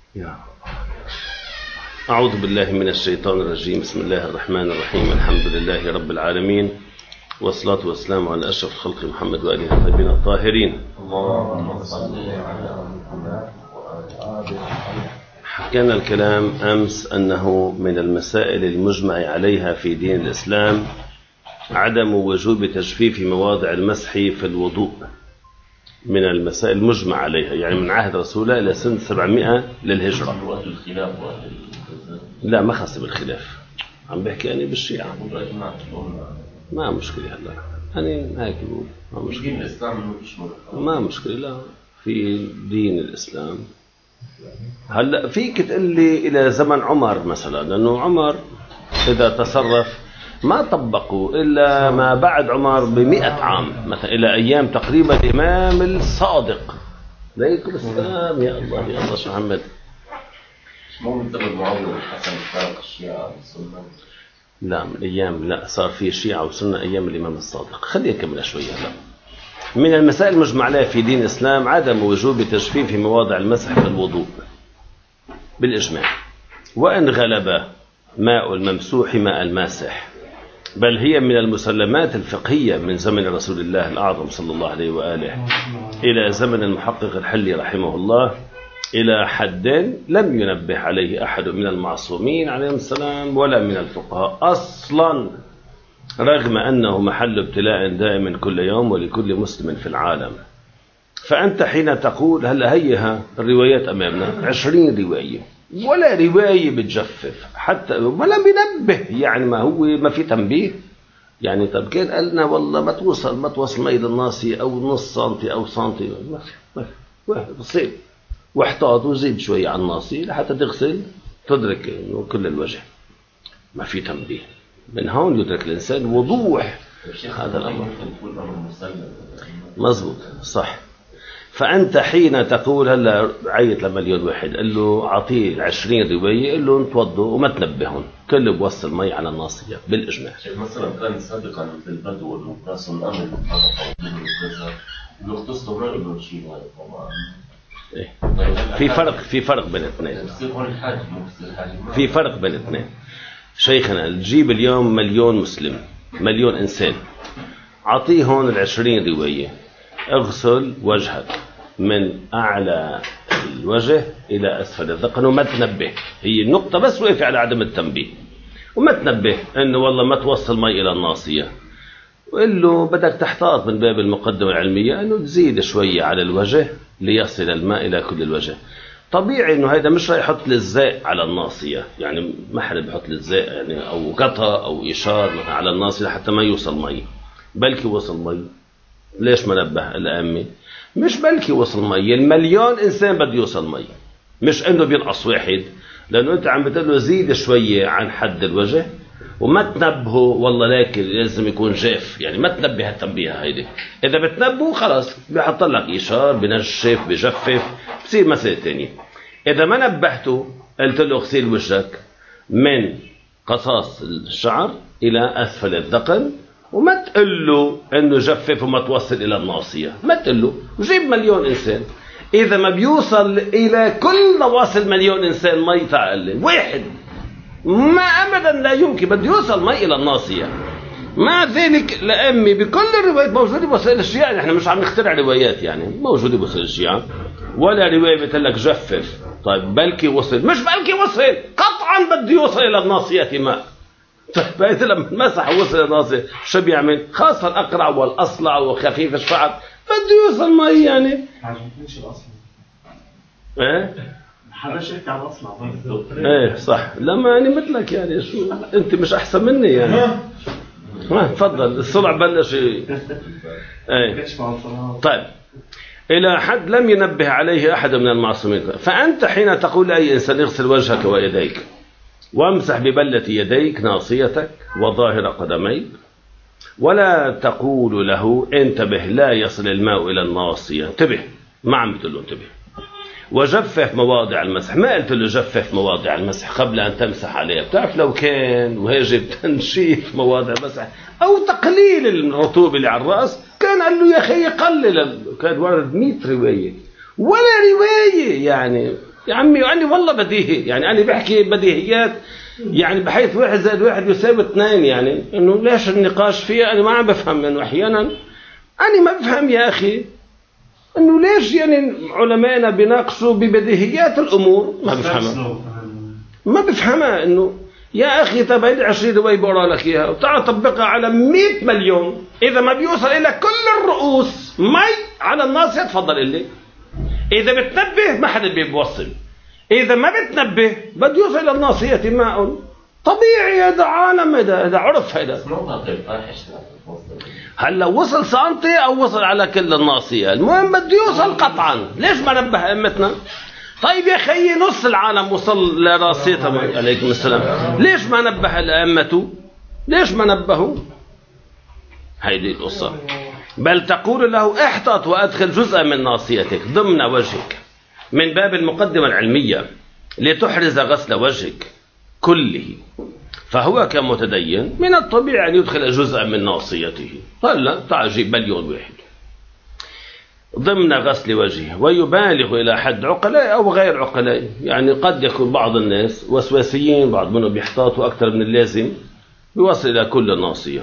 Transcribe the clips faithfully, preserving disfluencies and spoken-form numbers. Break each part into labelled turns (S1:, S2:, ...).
S1: يا أعوذ بالله من الشيطان الرجيم. بسم الله الرحمن الرحيم. الحمد لله رب العالمين، والصلاة والسلام على أشرف الخلق محمد وآله الطيبين الطاهرين. اللهم صل على محمد وعلى آله. حكينا الكلام أمس أنه من المسائل المجمع عليها في دين الإسلام عدم وجوب تجفيف مواضع المسح في الوضوء، من المسائل المجمع عليها، يعني من عهد رسول الله إلى سنة سبعمائة للهجرة. لا ما خاص بالخلاف، عم بحكي أنا بالشيعة، ما مشكلة. هلا أنا هيك بقول ما مشكلة، ما مشكلة. لا في دين الإسلام. هلا فيك تقول لي إلى زمن عمر مثلا، لأنه عمر إذا تصرف ما طبقوا إلا ما بعد عمر بمئة عام، مثلا إلى أيام تقريبا الإمام الصادق عليكم السلام. يا الله يا الله شو محمد.
S2: مو من قبل معاوية والحسن فرق الشيعة والسنة؟
S1: لا من أيام، لا صار في شيعة وسنة أيام الإمام الصادق. خلينا نكمل شوية. هلا من المسائل المجمع عليها في دين الإسلام عدم وجوب تجفيف مواضع المسح في الوضوء بالإجماع، وإن غلب ماء الممسوح ماء الماسح، بل هي من المسلمات الفقهية من زمن رسول الله الأعظم صلى الله عليه وآله إلى زمن المحقق الحلي رحمه الله، إلى حد لم ينبه عليه أحد من المعصومين عليهم السلام ولا من الفقهاء أصلا، رغم أنه محل ابتلاء دائم كل يوم ولكل مسلم في العالم. فأنت حين تقول هلا هيها الروايات أمامنا عشرين رواية، ولا رواية بتجفف حتى ولا بينبه، يعني ما هو ما في تنبيه. يعني طب كان قالنا والله ما توصل ما توصل ميل الناصية أو نص سنتي أو سنتي، ما في ما في واحد بصير واحتاط وزيد شوية على الناصية لحتى تغسل تدرك إنه كل الوجه. ما في تنبيه. من هون يدرك الإنسان وضوح هذا الأمر. مزبوط صح. فأنت حين تقول هلا عيط لمليون واحد قال له أعطيه عشرين رواية، قال له نتوضوا وما تنبههم، كله بوصل مي على الناصية بالإجماع.
S2: مثلا كان سابقا مثل البدو والناس الأمن يختصوا ما يقولون شيء هذا طبعا.
S1: في فرق في فرق بين الاثنين. في فرق بين الاثنين شيخنا. تجيب اليوم مليون مسلم، مليون إنسان، أعطيه هون العشرين رواية، اغسل وجهك من أعلى الوجه إلى أسفل الذقن وما تنبه. هي النقطة بس وقف على عدم التنبيه، وما تنبه إنه والله ما توصل مي إلى الناصية، وقال له بدك تحتاط من باب المقدمة العلمية أنه تزيد شوية على الوجه ليصل الماء إلى كل الوجه. طبيعي إنه هذا مش راح يحط لزاق على الناصية، يعني ما حدا بيحط لزاق يعني أو قطع أو إشار على الناصية حتى ما يوصل مي، بلكي وصل مي. ليش ما نبه الأمي؟ مش بلكي وصل مي، المليون إنسان بده يوصل مي، مش إنه بينقص واحد، لأنه أنت عم بتقول له زيد شوية عن حد الوجه وما تنبهه والله لكن لازم يكون جاف، يعني ما تنبه التنبيه هيدي. إذا بتنبهه خلاص بيحط لك إشار بنشف بجفف، بصير مسألة تانية. إذا ما نبهته قلت له اغسل وجهك من قصاص الشعر إلى أسفل الذقن، وما تقول له إنه جفف وما توصل إلى الناصية، ما تقول له. وجيب مليون إنسان، إذا ما بيوصل إلى كل واصل مليون إنسان مي تعال واحد، ما أبدا لا يمكن، بده يوصل مي إلى الناصية. مع ذلك لأمي بكل الروايات موجودة بوسائل الشيعة، نحن مش عم نخترع روايات، يعني موجودة بوسائل الشيعة، ولا رواية بتقول لك جفف. طيب بلكي وصل، مش بلكي وصل، قطعا بده يوصل إلى الناصية ماء. طيب لما مسح وصل إلى الناصية شو بيعمل؟ خاصة الأقرع والأصلع وخفيف الشعر بده يوصل مي، يعني ايه
S3: حرش انت على الاصلع.
S1: ايه صح. لما يعني مثلك، يعني شو انت مش احسن مني يعني. ها تفضل الصلع بلش. ايه طيب. الى حد لم ينبه عليه احد من المعصومين. فانت حين تقول لاي انسان اغسل وجهك ويديك وامسح ببلة يديك ناصيتك وظاهر قدميك، ولا تقول له انتبه لا يصل الماء الى الناصية، انتبه، ما عم بتقول له انتبه، وجفف مواضع المسح. ما قلت له جفف مواضع المسح قبل أن تمسح عليها. بتعرف لو كان واجب تنشيف مواضع المسح أو تقليل الرطوبة اللي على الرأس كان قال له يا أخي قلل، كان ورد مئة رواية ولا رواية، يعني يا عمي أنا والله بديهي، يعني أنا بحكي بديهيات، يعني بحيث واحد زائد واحد يساوي اثنين، يعني إنه ليش النقاش فيها أنا ما عم بفهم. إنه أحيانا أنا ما بفهم يا أخي إنه ليش يعني علمائنا بيناقشوا ببديهيات الأمور، ما بفهمها ما بفهمها. إنه يا أخي طب هيدي عشرين رواية بقرأ لك إياها وتعال طبقها على مئة مليون، إذا ما بيوصل إلى كل الرؤوس مي على الناصية تفضل إلي. إذا بتنبه ما حدا بيوصل، إذا ما بتنبه بده يوصل إلى الناصية ماء طبيعي. هذا عالم، هذا هذا عرف. هذا هلا وصل سنتي أو وصل على كل الناصية، المهم بده يوصل قطعا. ليش ما نبه أمتنا؟ طيب يا خيي نص العالم وصل لراسيتها عليكم السلام، ليش ما نبه الأئمة؟ ليش ما نبهوا؟ هيدي القصة. بل تقول له احتط وأدخل جزءا من ناصيتك ضمن وجهك من باب المقدمة العلمية لتحرز غسل وجهك كله، فهو كمتدين من الطبيعي أن يدخل جزءا من ناصيته. هلا تعال جيب مليون واحد ضمن غسل وجهه، ويبالغ إلى حد عقلاء أو غير عقلاء. يعني قد يكون بعض الناس وسواسيين، بعض منهم بيحتاطوا أكثر من اللازم، يوصل إلى كل الناصية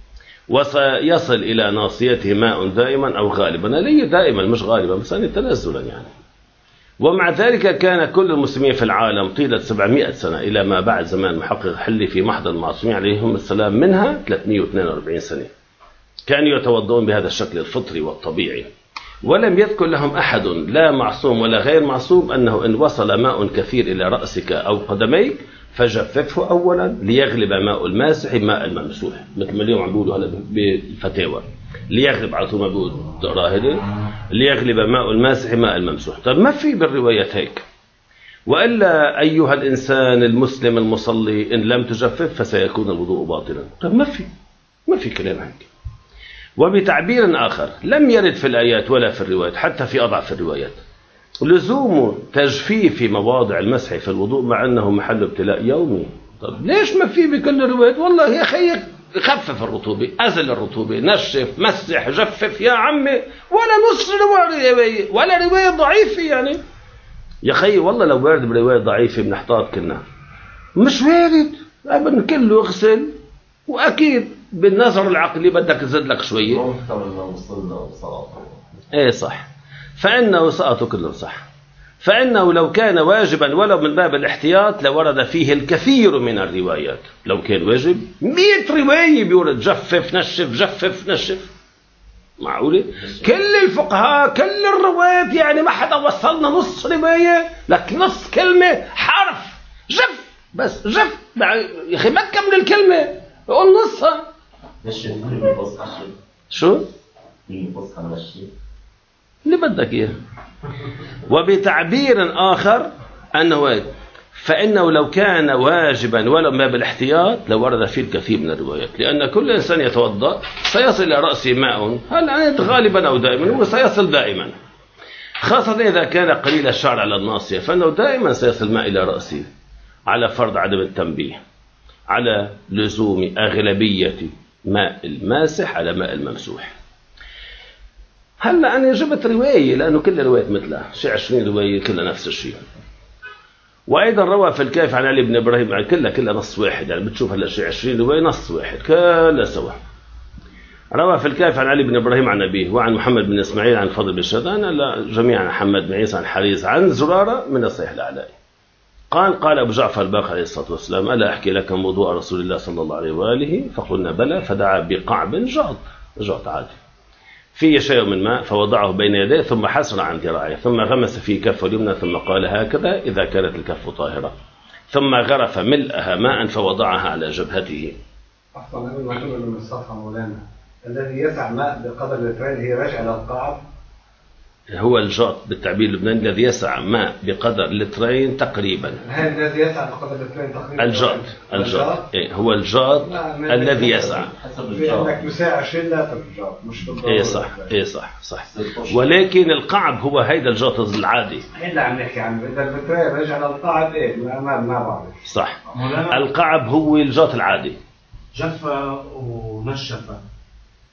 S1: وسيصل إلى ناصيته ماء دائما أو غالبا. ليه دائما مش غالبا، بس أنا تنزلا يعني. ومع ذلك كان كل المسلمين في العالم طيلة سبعمائة سنة إلى ما بعد زمان محقق حلي في محضر المعصومين عليهم السلام منها ثلاثمائة واثنين وأربعين سنة كانوا يتوضؤون بهذا الشكل الفطري والطبيعي، ولم يذكر لهم أحد لا معصوم ولا غير معصوم أنه إن وصل ماء كثير إلى رأسك أو قدميك فجففه أولا ليغلب ماء الماسح ماء الممسوح، مثل ما اليوم عم بيقولوا هلا بالفتاوى، ليغلب على طول ما بيقول تقراهدي ليغلب ماء الماسح ماء الممسوح. طب ما في بالروايات هيك. وإلا أيها الإنسان المسلم المصلي إن لم تجفف فسيكون الوضوء باطلا. طب ما في ما في كلام هيك. وبتعبير آخر لم يرد في الآيات ولا في الروايات حتى في أضعف الروايات لزوم تجفيف مواضع المسح في الوضوء مع أنه محل ابتلاء يومي. طب ليش ما في بكل الروايات؟ والله يا أخي خفف الرطوبة، أزل الرطوبة، نشف، مسح، جفف يا عمي، ولا نص رواية ولا رواية ضعيفة. يعني يا أخي والله لو وارد برواية ضعيفة بنحتاط كنا، مش وارد أبدا كله اغسل. وأكيد بالنظر العقلي بدك تزيد لك شوية. إيه صح، فإنه سقط كله صح. فإنه لو كان واجبا ولو من باب الاحتياط لورد فيه الكثير من الروايات. لو كان واجب مئة رواية بيورد جفف نشف جفف نشف. معقولة؟ كل الفقهاء كل الروايات يعني ما حدا وصلنا نص رواية لك نص كلمة حرف جف بس جف. يا أخي ما تكمل الكلمة قول نصها. شو؟ اللي بدك إياه. وبتعبير آخر أنه فإنه لو كان واجبا ولو ما بالاحتياط لورد فيه الكثير من الروايات، لأن كل إنسان يتوضأ سيصل إلى رأسه ماء، هل غالبا أو دائما هو سيصل دائما، خاصة إذا كان قليل الشعر على الناصية فإنه دائما سيصل ماء إلى رأسه، على فرض عدم التنبيه على لزوم أغلبية ماء الماسح على ماء الممسوح. هلا أنا جبت رواية لأنه كل رواية مثلها شي عشرين رواية كلها نفس الشيء. وأيضا روى في الكافي عن علي بن إبراهيم عن كلها كلها نص واحد، يعني بتشوف هلا شي عشرين رواية نص واحد كلها سوا. روى في الكافي عن علي بن إبراهيم عن أبيه وعن محمد بن إسماعيل عن فضل بن شدان جميعا عن محمد بن عيسى عن حريز عن زرارة من الصحيح الأعلائي قال قال أبو جعفر الباقر عليه الصلاة والسلام ألا أحكي لكم موضوع رسول الله صلى الله عليه وآله؟ فقلنا بلى. فدعا بقعب جاط جاط عادي فيه شيء من ماء فوضعه بين يديه ثم حسر عن ذراعيه ثم غمس فيه كفه اليمنى ثم قال هكذا إذا كانت الكف طاهرة ثم غرف ملئها ماء فوضعها على جبهته.
S4: أحسن أبي المحمد من الصفحة مولانا الذي يسع ماء بقدر اللترين هي راجع إلى القعب.
S1: هو الجاط بالتعبير اللبناني الذي يسع ماء بقدر لترين تقريبا.
S4: هل الذي يسع بقدر لترين تقريبا؟
S1: الجاط الجاط إيه هو الجاط الذي يسع.
S4: في عندك مساع عشرين لتر الجاط مش بالضبط.
S1: إيه صح إيه صح صح. ولكن القعب هو هيدا الجاط العادي.
S4: إحنا عم نحكي عنه إذا اللترين رجع للقعب إيه ما ما ما بعرف.
S1: صح. القعب هو الجاط العادي.
S3: جفة ونشفة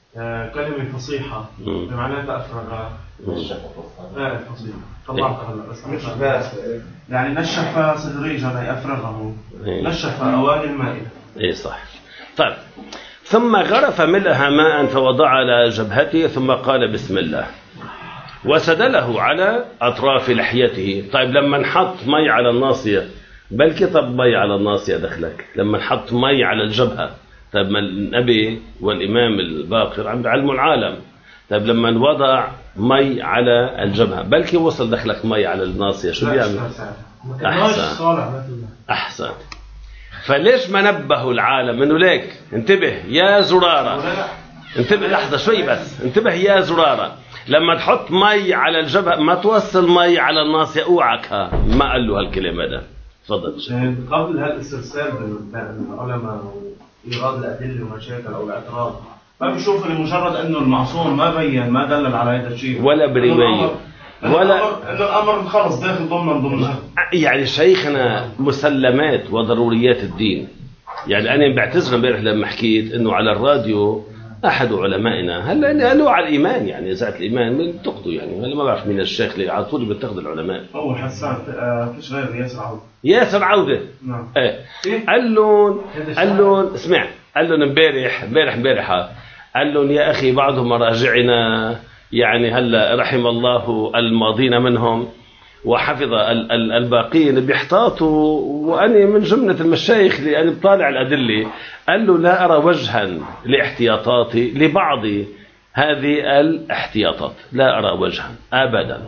S3: آه كلمة فصيحة معناتها أفرغ.
S2: نشف
S3: لا فصيحة طلعتها هلا بس
S4: مش بس
S3: يعني نشف صدريجا أي أفرغه. نشف أواني المائدة.
S1: إيه صح. طيب ثم غرف ملئها ماء فوضع على جبهته ثم قال بسم الله وسدله على أطراف لحيته. طيب لما نحط مي على الناصية بلكي طب مي على الناصية دخلك لما نحط مي على الجبهة. طيب ما النبي والإمام الباقر عم بيعلموا العالم. طيب لما نوضع مي على الجبهة بلكي وصل دخلك مي على الناصية شو بيعمل؟ أحسن أحسن. فليش ما نبهوا العالم انه ليك انتبه يا زرارة انتبه لحظة شوي بس انتبه يا زرارة لما تحط مي على الجبهة ما توصل مي على الناصية اوعك. ها ما قال له هالكلمة ده. تفضل.
S3: قبل هالاسترسال بالعلماء وإيراد الأدلة ومشاكل أو الاعتراض ما بيشوف لمجرد انه المعصوم ما بين ما دلل على هذا الشيء
S1: ولا برواية
S3: ولا انه الامر خلص داخل ضمن ضمن
S1: يعني شيخنا مسلمات وضروريات الدين. يعني انا بعتذر امبارح لما حكيت انه على الراديو احد علمائنا هلا قالوا على الايمان يعني ذات الايمان من تاخذوا يعني هلا ما بعرف مين الشيخ اللي على طول بتاخذ العلماء.
S3: هو حسان فيش غير ياسر عوده.
S1: ياسر عوده
S3: نعم.
S1: ايه قال لهم قال لهم اسمع قال لهم امبارح امبارح امبارح قال لهم يا اخي بعض مراجعنا يعني هلا رحم الله الماضين منهم وحفظ الباقين بيحتاطوا وأنا من جملة المشايخ اللي أنا بطالع الأدلة قال له لا أرى وجها لاحتياطاتي لبعض هذه الاحتياطات لا أرى وجها أبدا.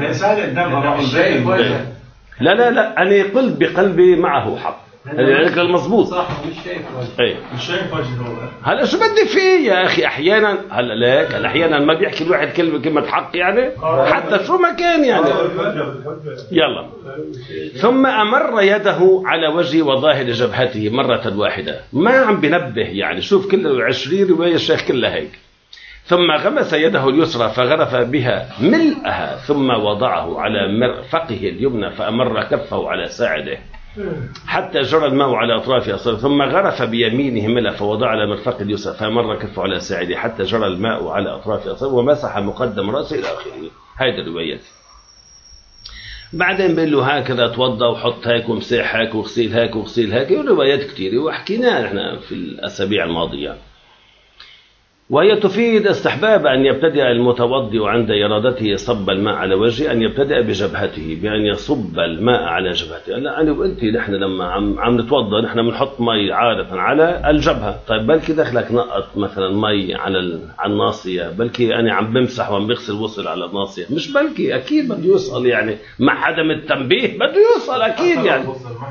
S1: لا لا لا أنا قلت بقلبي معه حق يعني المضبوط
S3: صح مش شايف
S1: ايه
S3: مش شايف وجهه.
S1: هلا شو بدي فيه يا اخي احيانا هلا ليك احيانا ما بيحكي الواحد كلمه كلمه حق يعني حتى شو ما كان يعني. يلا ثم امر يده على وجه وظاهر جبهته مره واحده ما عم بنبه يعني شوف كل عشرين روايه الشيخ كلها هيك. ثم غمس يده اليسرى فغرف بها ملئها ثم وضعه على مرفقه اليمنى فامر كفه على ساعده حتى جرى الماء على أطرافها ثم غرف بيمينه ملأ فوضع على مرفق اليسرى فمر كفه على ساعده حتى جرى الماء على أطرافها ومسح مقدم رأسه إلى آخره. هذه الروايات. بعدين بقول له هكذا توضى وحط هيك ومسح هيك وغسيل هيك وغسيل هيك وروايات كثيرة وحكيناها احنا في الأسابيع الماضية. وهي تفيد استحباب أن يبتدئ المتوضئ عند إرادته صب الماء على وجهه أن يبتدئ بجبهته بأن يصب الماء على جبهته. لا أنا وأنت نحن لما عم عم نتوضأ نحن بنحط مي عادة على الجبهة. طيب بلكي دخلك نقط مثلا مي على على الناصية بلكي أنا عم بمسح وعم بغسل وصل على الناصية مش بلكي أكيد بده يوصل يعني مع عدم التنبيه بده يوصل أكيد يعني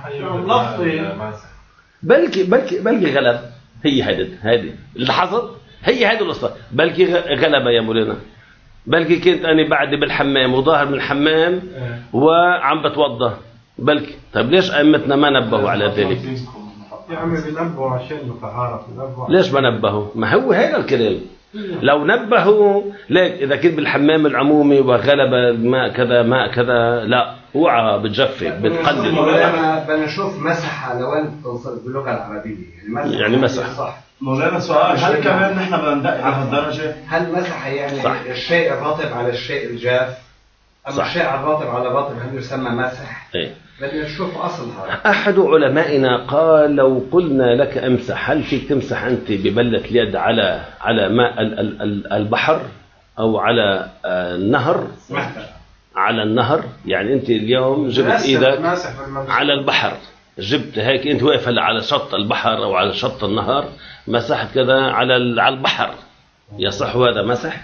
S1: بلكي بلكي بلكي غلب هي هيدي هيدي اللي حصل هي هذه القصة. بلكي غلبة يا مولانا بلكي كنت أنا بعد بالحمام وظاهر من الحمام وعم بتوضى بلكي. طيب ليش أئمتنا ما نبهوا على ذلك؟
S4: يا عمي بنبهوا عشان مطهرة.
S1: ليش ما نبهوا؟ ما هو هذا الكلام. لو نبهوا ليك إذا كنت بالحمام العمومي وغلبة ماء كذا ماء كذا لا اوعى بتجفف بتقلل.
S4: مولانا بنشوف مسح على وين توصل باللغة العربية يعني,
S1: يعني مسح
S4: صح.
S3: مولانا سؤال هل كمان نحن بدنا ندقق على هالدرجة؟
S4: هل مسح يعني صح. الشيء الرطب على الشيء الجاف أما صح. الشيء الرطب على رطب هل يسمى مسح؟
S1: ايه
S4: بدنا نشوف أصلها.
S1: أحد علمائنا قال لو قلنا لك امسح هل فيك تمسح أنت ببلة اليد على على ماء البحر أو على النهر؟ على النهر يعني أنت اليوم جبت إيدك على البحر جبت هيك أنت واقف على شط البحر أو على شط النهر مسحت كذا على على البحر يصح هذا مسح؟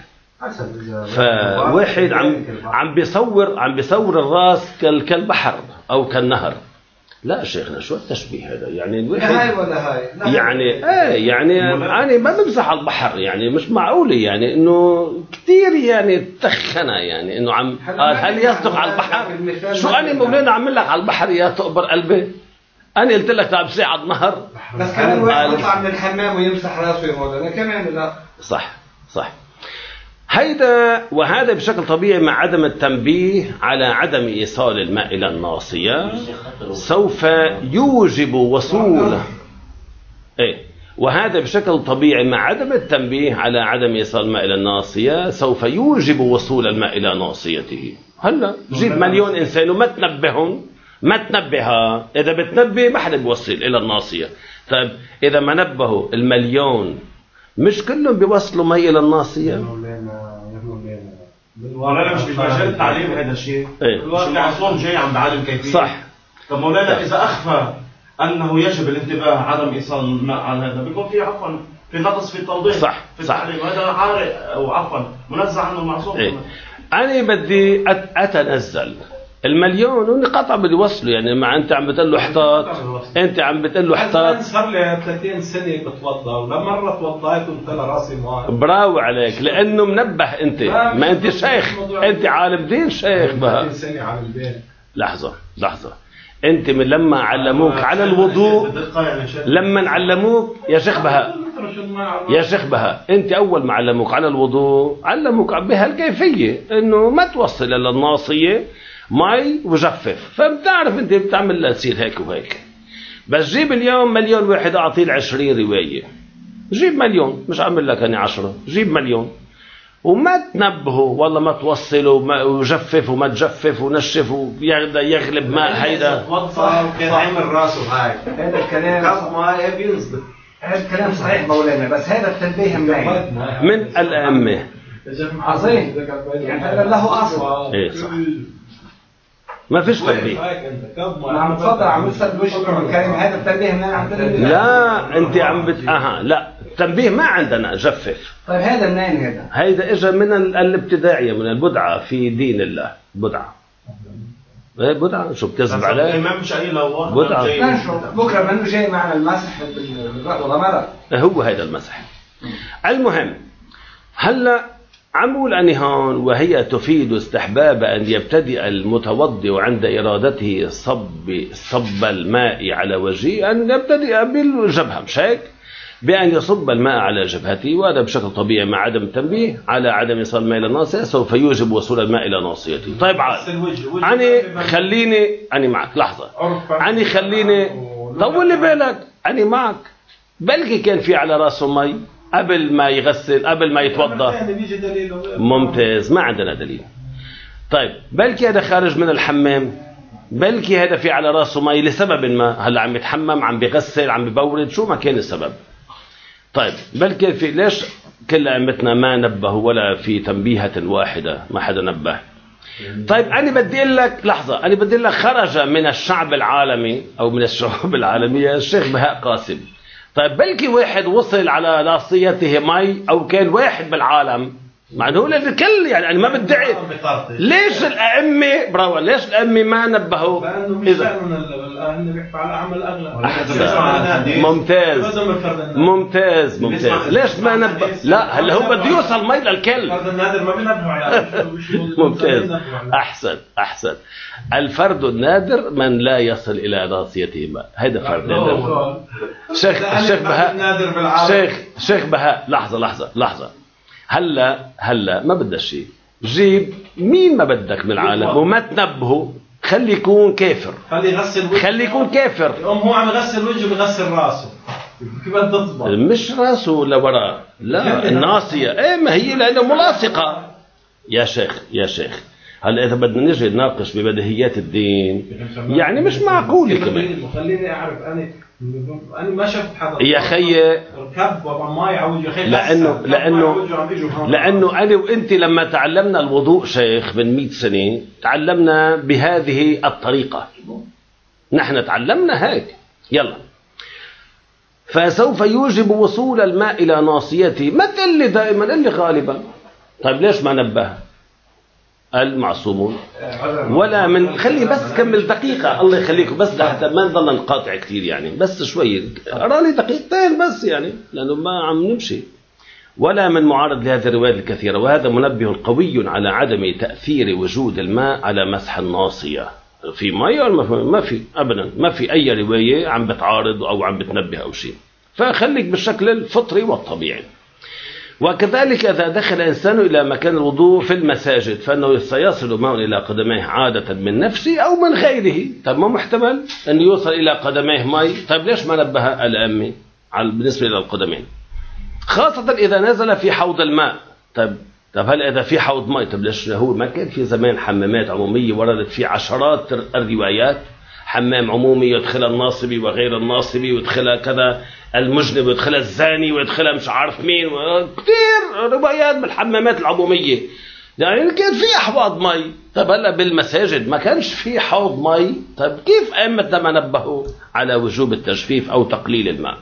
S1: فواحد عم عم بيصور عم بيصور الراس كالبحر أو كالنهر. لا شيخنا شو التشبيه هذا يعني
S4: هاي ولا هاي
S1: يعني ايه يعني أنا ما بمسح على البحر يعني مش معقولة يعني إنه كتير يعني تخنة يعني إنه عم قال هل يصدق على البحر شو أنا مولانا عمل لك على البحر يا تقبر قلبي أنا قلت لك تعب ساعة على النهر
S4: بس كان الواحد يطلع من الحمام ويمسح راسه يا مولانا كمان لا
S1: صح صح. هيدا وهذا بشكل طبيعي مع عدم التنبيه على عدم إيصال الماء إلى الناصية سوف يوجب وصول إيه وهذا بشكل طبيعي مع عدم التنبيه على عدم إيصال الماء إلى الناصية سوف يوجب وصول الماء إلى ناصيته. هلا جيب مليون إنسان وما تنبههم، ما تنبهها، إذا بتنبه ما حدا بيوصل إلى الناصية. طيب إذا ما نبهوا المليون مش كلهم بيوصلوا مي إلى الناصية؟
S3: مولانا مش بمجال التعليم هذا الشيء.
S1: إيه؟
S3: مش المعصوم جاي عم بعلم كيفية.
S1: صح.
S3: طب مولانا إذا أخفى أنه يجب الانتباه عدم إيصال الماء على هذا بيكون في عفوا في نقص في التوضيح.
S1: صح.
S3: في
S1: صح.
S3: التعليم هذا عاري أو عفوا منزع عنه المعصوم.
S1: إيه؟ أنا بدي أتنزل المليون ونقطع بده يوصلوا، يعني ما أنت عم بتقول له احتاط، أنت عم بتقول له احتاط.
S5: صار لي ثلاثين سنة بتوضأ ولا مرة توضأت وقلت له راسي موارد.
S1: براو عليك لأنه منبه أنت، ما أنت شيخ، أنت عالم دين شيخ بها.
S5: ثلاثين سنة عالم دين.
S1: لحظة لحظة، أنت من لما علموك على الوضوء، لما علموك يا شيخ بها يا شيخ بها أنت أول ما علموك على الوضوء علموك بهالكيفية إنه ما توصل إلى الناصية مي وجفف، فبتعرف أنت بتعمل لا تصير هيك وهيك. بس جيب اليوم مليون واحد أعطيه عشرين رواية، جيب مليون، مش أعمل لك أنا عشرة، جيب مليون وما تنبهوا والله ما توصلوا وجفف وما تجفف ونشف ويغلب ماء هيدا.
S4: كان عامل راسه هاي هذا الكلام ما بينزل. هذا الكلام صحيح مولانا، بس هذا التنبيه منين؟
S1: من الأئمة.
S4: عظيم، يعني هذا له أصل.
S1: إيه صح. ما فيش تنبيه.
S4: عم تفضل عم يسأل وجهكم الكريم، هذا التنبيه منين عندنا؟
S1: لا أنت عم بت أها لا التنبيه ما عندنا جفف.
S4: طيب هذا منين هذا؟
S1: هيدا إجا من الابتداعية، من البدعة في دين الله. بدعة ايه بدعة شو بتكذب عليه؟
S3: الإمام مش قايل لو
S1: بدعة.
S4: بكرة منه جاي معنا المسح بالرأي ولا مرة؟
S1: هو هيدا المسح. المهم هلا عمول أني هون وهي تفيد استحباب أن يبتدئ المتوضئ عند إرادته صب صب الماء على وجهه أن يبتدئ بالجبهة، مش هيك؟ بأن يصب الماء على جبهته، وهذا بشكل طبيعي مع عدم التنبيه على عدم إيصال الماء إلى الناصية سوف يوجب وصول الماء إلى ناصيته. طيب عاد أنا خليني أنا معك لحظة، أنا خليني طول لي بالك، أنا معك. بلكي كان في على رأسه مي قبل ما يغسل قبل ما يتوضأ. ممتاز، ما عندنا دليل. طيب بلكي هذا خارج من الحمام، بلكي هذا في على رأسه مي لسبب ما، هلا عم يتحمم عم بيغسل عم بيبورد، شو ما كان السبب. طيب بلكي في ليش كل أئمتنا ما نبهوا ولا في تنبيهة واحدة ما حدا نبه؟ طيب أنا بدي أقول لك لحظة، أنا بدي أقول لك خرج من الشعب العالمي أو من الشعوب العالمية الشيخ بهاء قاسم. طيب بلكي واحد وصل على ناصيته مي أو كان واحد بالعالم، مع انه هو الكل، يعني انا ما بدعي. ليش الائمه برافو ليش الائمه ما نبهوا؟
S5: لانه مش الان بيحكوا على عمل اغلب.
S1: ممتاز ممتاز ممتاز. ليش ما نبه؟ لا هلا هو بده يوصل مي للكل.
S5: الفرد النادر ما بنبهوا على.
S1: ممتاز، احسن احسن. الفرد النادر من لا يصل الى ناصيته ماء، هذا فرد نادر. شيخ الشيخ بهاء شيخ شيخ بهاء لحظه لحظه لحظه هلا هلا ما بدك شيء، جيب مين ما بدك من العالم وما تنبهه، خلي يكون كافر،
S5: خلي يغسل وجهه،
S1: خلي يكون كافر.
S5: يقوم هو عم يغسل وجهه بيغسل راسه، كيف بدك تضبط؟
S1: مش راسه لورا، لا الناصيه، ايه ما هي لانه ملاصقه. يا شيخ يا شيخ هلا اذا بدنا نجي نناقش ببديهيات الدين يعني مش معقول كمان.
S5: خليني اعرف انا أنا ما شفت حدا
S1: يا خيي
S5: ركب وماي على وجهه،
S1: لأنه لأنه لأنه أنا وأنت لما تعلمنا الوضوء شيخ من مئة سنة تعلمنا بهذه الطريقة، نحن تعلمنا هيك. يلا فسوف يوجب وصول الماء إلى ناصيته، ما تقول لي دائما، قل لي غالبا. طيب ليش ما نبه المعصومون ولا من؟ خلي بس كمل دقيقة الله يخليكم، بس حتى ما نضلنا نقاطع كثير يعني، بس شوي أراني دقيقتين بس يعني، لأنه ما عم نمشي. ولا من معارض لهذه الروايات الكثيرة، وهذا منبه قوي على عدم تأثير وجود الماء على مسح الناصية. في ماء ما في أبدا، ما في أي رواية عم بتعارض أو عم بتنبه أو شيء، فخليك بالشكل الفطري والطبيعي. وكذلك إذا دخل إنسان إلى مكان الوضوء في المساجد فإنه سيصل ماء إلى قدميه عادة من نفسه أو من غيره. طيب ما محتمل أن يوصل إلى قدميه ماء؟ طيب ليش ما نبه الأئمة بالنسبة إلى القدمين، خاصة إذا نزل في حوض الماء. طب طب هل إذا في حوض ماء، طب ليش هو ما كان في زمان حمامات عمومية وردت في عشرات الروايات، حمام عمومي يدخل الناصبي وغير الناصبي ويدخلها كذا المجنب ويدخلها الزاني ويدخلها مش عارف مين، كثير روايات بالحمامات العمومية، يعني كان في أحواض مي. طب هلا بالمساجد ما كانش في حوض مي، طب كيف أئمتنا ما نبهوا على وجوب التجفيف أو تقليل الماء؟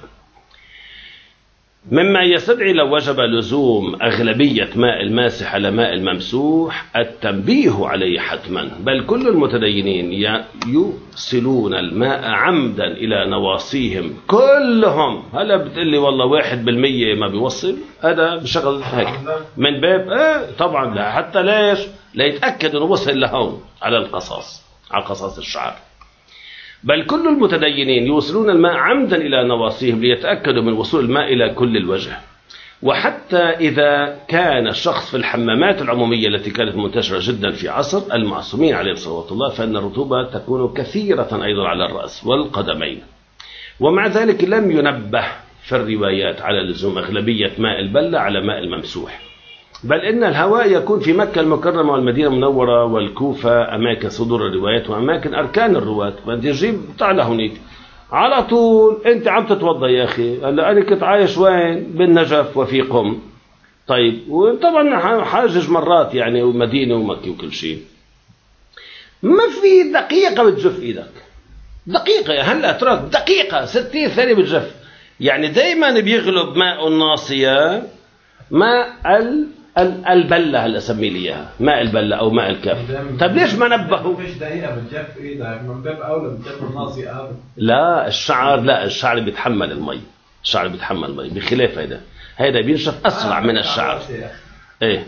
S1: مما يستدعي لو وجب لزوم أغلبية ماء الماسح على ماء الممسوح التنبيه عليه حتما، بل كل المتدينين يوصلون الماء عمدا إلى نواصيهم كلهم. هلا بتقلي والله واحد بالمية ما بيوصل، هذا بشغل هيك من باب ايه طبعا لا، حتى ليش؟ ليتأكد أنه وصل لهون على القصاص، على قصاص الشعر. بل كل المتدينين يوصلون الماء عمدا إلى نواصيهم ليتأكدوا من وصول الماء إلى كل الوجه. وحتى إذا كان الشخص في الحمامات العمومية التي كانت منتشرة جدا في عصر المعصومين عليهم صلوات الله، فإن الرطوبة تكون كثيرة أيضا على الرأس والقدمين. ومع ذلك لم ينبه في الروايات على لزوم أغلبية ماء البلة على ماء الممسوح، بل إن الهواء يكون في مكة المكرمة والمدينة المنورة والكوفة أماكن صدور الروايات وأماكن أركان الرواة. فأنت تجيب تعال هونيك على طول أنت عم تتوضى يا أخي. هلا أنا كنت عايش وين؟ بالنجف وفي قم. طيب وطبعا حاجج مرات يعني ومدينة ومكة وكل شيء، ما في دقيقة بتجف إيدك، دقيقة هلا اترك دقيقة ستين ثانية بتجف. يعني دايما بيغلب ماء الناصية ماء ال البلة، هلا اسمي لي اياها ماء البلة او ماء الكف. طب ليش ما نبهوا؟
S5: فيش دقيقة بتجف ايدك من باب اولى بتجف الناصية قبل.
S1: لا الشعر، لا الشعر بيتحمل المي، الشعر بيتحمل المي بخلاف هيدا، هيدا بينشف اسرع من الشعر. ايه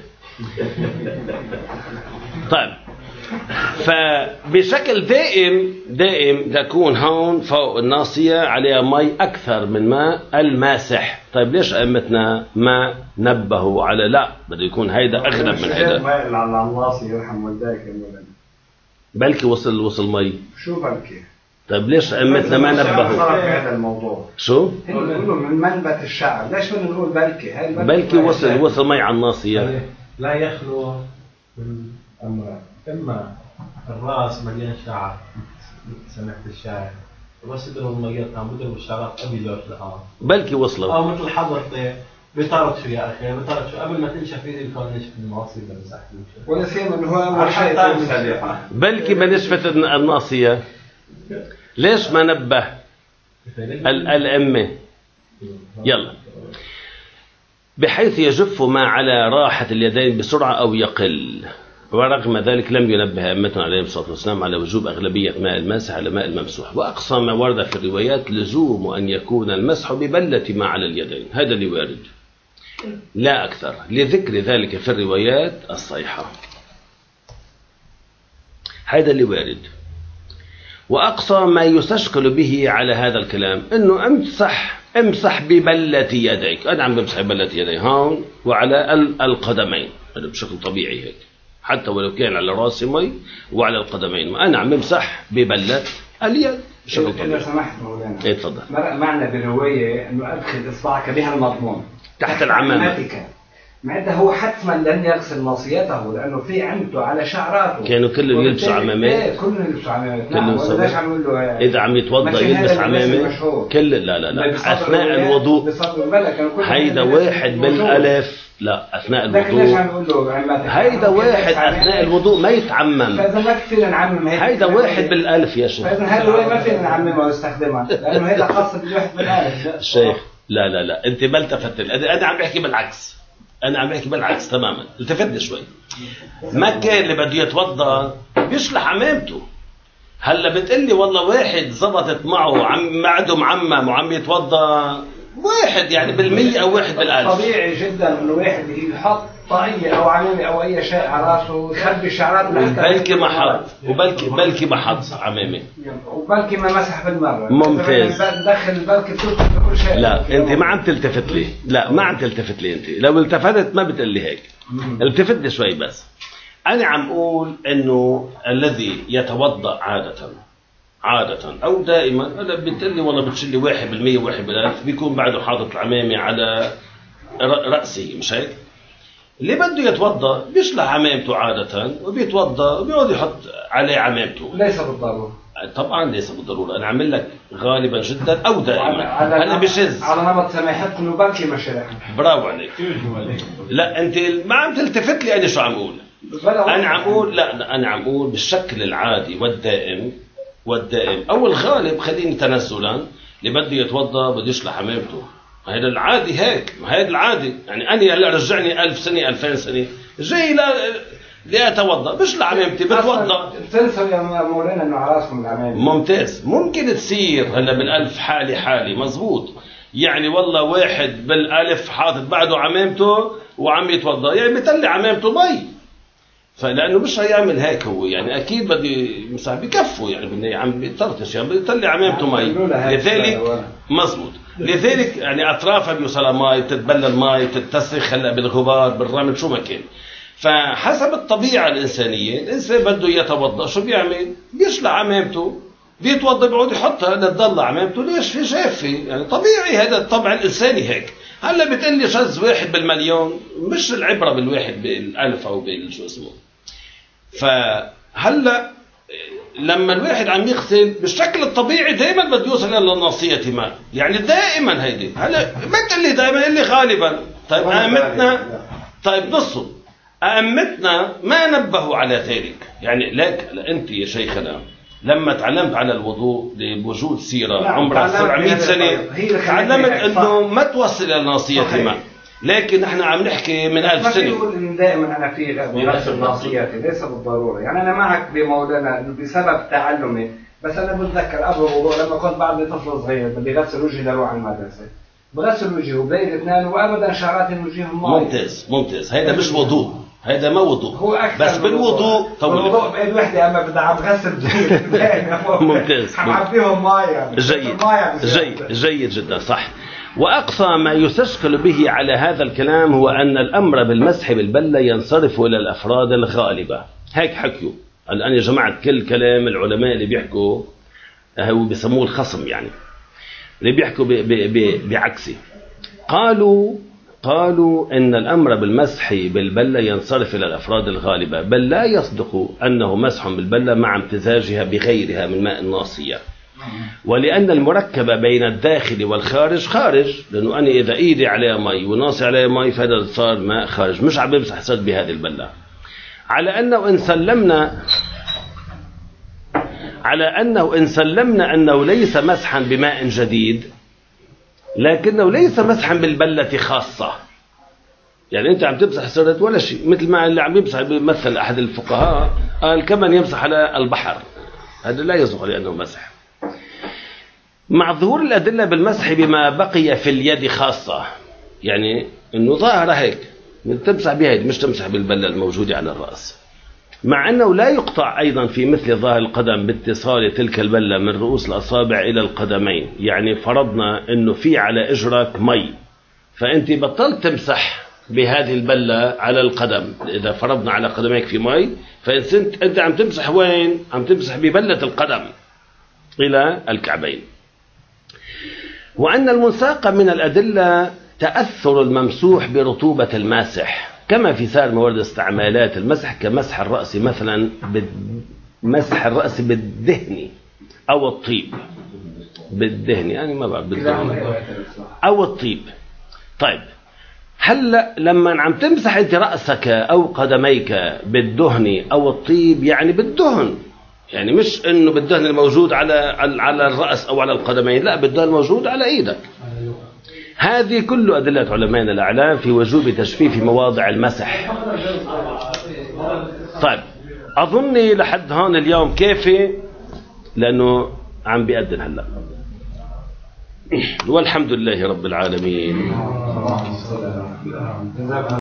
S1: طيب فبشكل دائم دائم تكون هون فوق الناصية عليها مي أكثر من ماء الماسح. طيب ليش أئمتنا ما نبهوا على لا بده يكون هيدا أغلب من هيدا؟
S4: الماء اللي على الناصية يرحم والديك يا مولانا،
S1: بلكي وصل وصل مي.
S4: شو بلكي؟
S1: طيب ليش أئمتنا ما نبهوا؟
S4: هذا الموضوع
S1: شو؟
S4: بيقولوا من منبت الشعر، ليش بدنا نقول بلكي؟ هاي
S1: بلكي وصل وصل مي على الناصية.
S5: لا يخلو من أمرين، إما الرأس مليان شعر سمحت الشاعر بس يضربوا الميات عم بيضربوا الشعرات قبل يوش لها،
S1: بلكي وصلوا
S5: أو مثل حضرتك بيطرد شو يا أخي بيطرد شو قبل ما تنشف إيدي كان نشف المناصية بمسح الوجه
S4: ولا سيما إنه هو أول شيء.
S1: بلكي ما نشفت الناصية. ليش ما نبه الأمة؟ يلا بحيث يجف ما على راحة اليدين بسرعة أو يقل. ورغم ذلك لم ينبه أئمتنا عليهم الصلاة والسلام على وجوب أغلبية ماء الماسح على ماء الممسوح. وأقصى ما ورد في الروايات لزوم أن يكون المسح ببلة ما على اليدين، هذا اللي وارد لا أكثر، لذكر ذلك في الروايات الصحيحة، هذا اللي وارد. وأقصى ما يستشكل به على هذا الكلام أنه امسح امسح ببلة يديك. أنا عم بمسح ببلة يدي هون وعلى القدمين، هذا بشكل طبيعي هيك، حتى ولو كان على راسي مي وعلى القدمين، ما أنا عم بمسح ببلة اليد بشكل طبيعي.
S4: إذا سمحت مولانا،
S1: إيه تفضل.
S4: معنى بالرواية أنه أدخل إصبعك بها المضمون
S1: تحت العمامة،
S4: معناتها هو حتما لن يغسل ناصيته لأنه في عمته على شعراته.
S1: كانوا كلهم يلبسوا عمامات.
S4: ايه كلهم يلبسوا عمامات. نعم وليش عم يقول له
S1: إذا عم يتوضأ يلبس عمامة كل لا لا لا أثناء الوضوء. هيدا واحد بالألف لا أثناء الوضوء، هيدا واحد أثناء الوضوء ما يتعمم.
S4: فإذا ما كفينا نعمم
S1: هيدا واحد بالألف يا شيخ.
S4: فإذا هذا ما فينا نعممه ونستخدمه لأنه هيدا خاص بالواحد بالألف.
S1: شيخ لا لا لا أنت ما التفت، أنا عم بحكي بالعكس، أنا عم بحكي بالعكس تماما. التفت شوي. مكة اللي بده يتوضأ بيشلح عمامته. هلا بتقلي والله واحد زبطت معه عم معده معمم وعم يتوضأ، واحد يعني بالمية أو واحد بالألف.
S4: طبيعي جدا إنه واحد يحط طاقية أو عمامة أو أي شيء على راسه يخبي الشعرات.
S1: بلكي ما حط وبلكي بلكي ما حط عمامة
S4: وبلكي ما مسح بالمرة.
S1: ممتاز.
S4: دخل بلكي بتلتفت بكل شيء.
S1: لا أنت ما عم تلتفت لي، لا ما عم تلتفت لي أنت. لو التفتت ما بتقلي هيك. التفت لي شوي بس. أنا عم أقول إنه الذي يتوضأ عادة عادة أو دائما أنا بتقلي والله بتشلي واحد بالمية واحد بالألف بيكون بعده حاطط العمامة على رأسه، مش هيك؟ اللي بده يتوضأ بيشلح عمامته عادة وبيتوضأ وبيقعد يحط عليه عمامته.
S4: ليس بالضرورة.
S1: طبعا ليس بالضرورة، أنا عامل لك غالبا جدا أو دائما. هلا بشز
S4: على نمط سماحتكم وبركي مشاريع.
S1: برافو عليك. لا أنت ما عم تلتفت لي أنا شو عم أقول. أنا عم أقول لا أنا عم أقول بالشكل العادي والدائم والدائم أو الغالب. خليني تنزلا اللي بده يتوضأ بده يشلح عمامته. هذا العادي هيك، هذا العادي. يعني أنا هلا رجعني ألف سنة ألفين سنة جاي لا لأتوضأ بشلح عمامتي بتوضأ.
S4: تنسوا يا مولانا إنه على راسكم العمامة.
S1: ممتاز. ممكن تصير هلا بالألف حالي حالي مزبوط. يعني والله واحد بالألف حاطط بعده عمامته وعم يتوضأ يعني بيطلع عمامته مي. فلأنه مش هيعمل هيك هو يعني أكيد بدي مسح بكفه يعني بدي عم بيطرطش يعني بيطلع عمامته مي. لذلك مزبوط. لذلك يعني أطرافها بيوصلها مي بتتبلل مي بتتسخ هلا بالغبار بالرمل شو ما كان. فحسب الطبيعة الإنسانية الإنسان بده يتوضأ شو بيعمل؟ بيشلح عمامته بيتوضأ بيقعد يحطها لتضل عمامته. ليش؟ في جافة يعني طبيعي هذا الطبع الإنساني هيك. هلا بتقلي شذ واحد بالمليون مش العبرة بالواحد بالألف أو بالشو اسمه. فهلا لما الواحد عم يغسل بالشكل الطبيعي دائما بده يوصل الى الناصيه ماء يعني دائما هيدي. هلا ما تقلي دائما اللي غالبا. طيب ائمتنا طيب نصه ائمتنا ما نبهوا على ذلك يعني. لك انت يا شيخنا لما تعلمت على الوضوء بوجود سيره عمرها سبعمائة سنه تعلمت انه ما توصل الى الناصيه ماء. لكن نحن عم نحكي من ألف سنة.
S4: ما بيقول إن دائما أنا في غسل ناصياتي ليس بالضرورة. يعني أنا معك بمولانا بسبب تعلمي. بس أنا بتذكر قبل الوضوء لما كنت بعد طفل صغير بدي غسل وجهي لروح على المدرسة بغسل وجهي وبلاقي اثنين وأبدا شعرات وجههم ماء.
S1: ممتاز ممتاز. هذا مش وضوء. هذا ما وضوء.
S4: هو
S1: بس بالوضوء
S4: طول الوضوء بإيد وحدة أما بدي عم غسل
S1: ممتاز.
S4: حعبيهم مايا.
S1: جيد جيد جيد جدا صح. وأقصى ما يستشكل به على هذا الكلام هو أن الأمر بالمسح بالبلة ينصرف إلى الأفراد الغالبة. هيك حكيوا الآن يا جماعة كل كلام العلماء اللي بيحكوا هو بيسموه الخصم يعني اللي بيحكوا بعكسه. قالوا قالوا إن الأمر بالمسح بالبلة ينصرف إلى الأفراد الغالبة بل لا يصدق أنه مسح بالبلة مع امتزاجها بغيرها من ماء الناصية. ولأن المركب بين الداخل والخارج خارج لأنه أنا إذا إيدي عليها مي وناصي عليها مي فهذا صار ماء خارج مش عم بمسح صد بهذه البلة. على أنه إن سلمنا على أنه إن سلمنا أنه ليس مسحا بماء جديد لكنه ليس مسحا بالبلة خاصة. يعني أنت عم تمسح سرت ولا شيء مثل ما اللي عم يمسح بمثل أحد الفقهاء قال كمن يمسح على البحر هذا لا يصدق لأنه مسح. مع ظهور الأدلة بالمسح بما بقي في اليد خاصة يعني أنه ظاهرة هيك تمسح بها مش تمسح بالبلة الموجودة على الرأس. مع أنه لا يقطع أيضا في مثل ظاهر القدم باتصال تلك البلة من رؤوس الأصابع إلى القدمين. يعني فرضنا أنه في على إجرك مي فأنت بطلت تمسح بهذه البلة على القدم. إذا فرضنا على قدميك في مي فأنت عم تمسح وين؟ عم تمسح ببلة القدم إلى الكعبين. وأن المنساق من الأدلة تأثر الممسوح برطوبة الماسح كما في سائر موارد استعمالات المسح كمسح الرأس مثلا مسح الرأس بالدهن أو الطيب بالدهن يعني ما بعرف بالدهن أو الطيب. طيب هلا لما عم تمسح انت رأسك أو قدميك بالدهن أو الطيب يعني بالدهن يعني مش انه بالدهن الموجود على على الرأس او على القدمين لا بالدهن الموجود على ايدك. هذه كل أدلة علمائنا الأعلام في وجوب تجفيف مواضع المسح. طيب أظني لحد هون اليوم كافي لأنه عم بيأذن هلا والحمد لله رب العالمين.